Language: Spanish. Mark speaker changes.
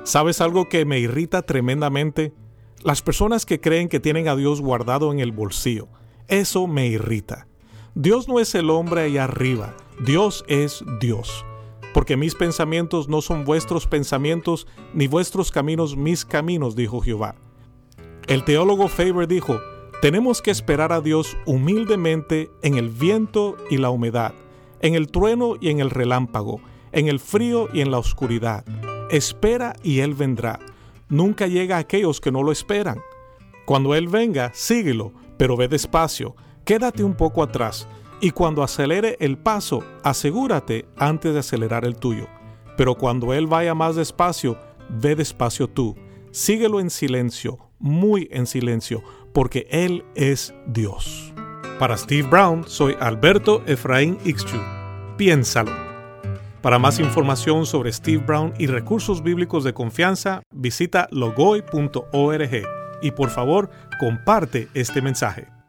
Speaker 1: ¿Sabes algo que me irrita tremendamente? Las personas que creen que tienen a Dios guardado en el bolsillo. Eso me irrita. Dios no es el hombre allá arriba. Dios es Dios. Porque mis pensamientos no son vuestros pensamientos, ni vuestros caminos mis caminos, dijo Jehová. El teólogo Faber dijo, tenemos que esperar a Dios humildemente en el viento y la humedad, en el trueno y en el relámpago, en el frío y en la oscuridad. Espera y Él vendrá. Nunca llega a aquellos que no lo esperan. Cuando Él venga, síguelo, pero ve despacio, quédate un poco atrás, y cuando acelere el paso, asegúrate antes de acelerar el tuyo. Pero cuando Él vaya más despacio, ve despacio tú. Síguelo en silencio, muy en silencio, porque Él es Dios. Para Steve Brown, soy Alberto Efraín Ixchu. Piénsalo. Para más información sobre Steve Brown y recursos bíblicos de confianza, visita logoy.org y por favor, comparte este mensaje.